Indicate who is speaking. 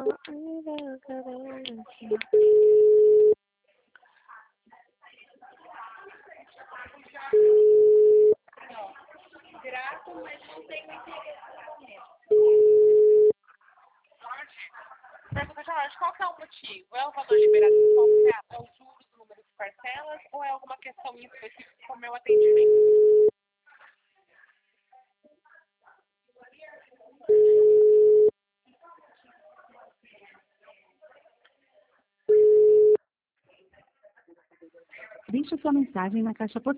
Speaker 1: Grato, mas não tenho interesse no momento. Pergunta, Jorge, qual que é o motivo? É o valor liberado do contrato? É os juros, o número de parcelas? Ou é alguma questão específica com o meu atendimento?
Speaker 2: Deixe sua mensagem na caixa postal.